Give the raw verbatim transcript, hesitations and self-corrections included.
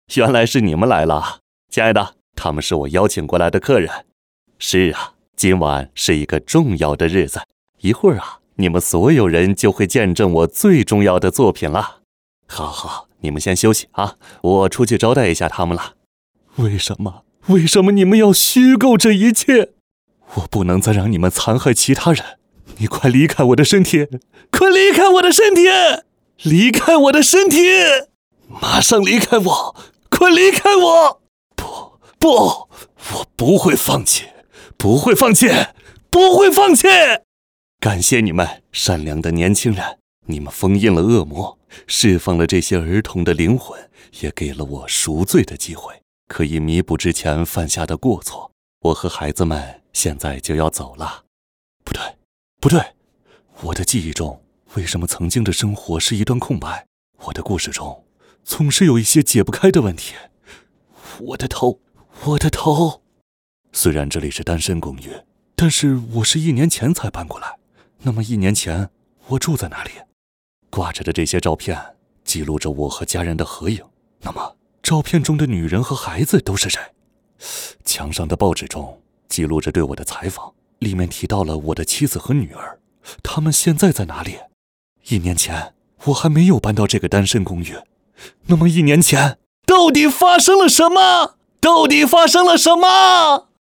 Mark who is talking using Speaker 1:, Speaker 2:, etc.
Speaker 1: 原来是你们来了。亲爱的，他们是我邀请过来的客人。是啊，今晚是一个重要的日子，一会儿啊，你们所有人就会见证我最重要的作品了。好好，你们先休息啊，我出去招待一下他们了。为什么？为什么你们要虚构这一切？我不能再让你们残害其他人。你快离开我的身体！快离开我的身体！离开我的身体！马上离开我！快离开我！不不，我不会放弃，不会放弃，不会放弃！感谢你们，善良的年轻人，你们封印了恶魔，释放了这些儿童的灵魂，也给了我赎罪的机会，可以弥补之前犯下的过错。我和孩子们现在就要走了。不对，不对，我的记忆中，为什么曾经的生活是一段空白？我的故事中，总是有一些解不开的问题。我的头，我的头。虽然这里是单身公寓，但是我是一年前才搬过来。那么一年前，我住在哪里？挂着的这些照片，记录着我和家人的合影。那么，照片中的女人和孩子都是谁？墙上的报纸中记录着对我的采访，里面提到了我的妻子和女儿，他们现在在哪里？一年前我还没有搬到这个单身公寓，那么一年前到底发生了什么？到底发生了什么？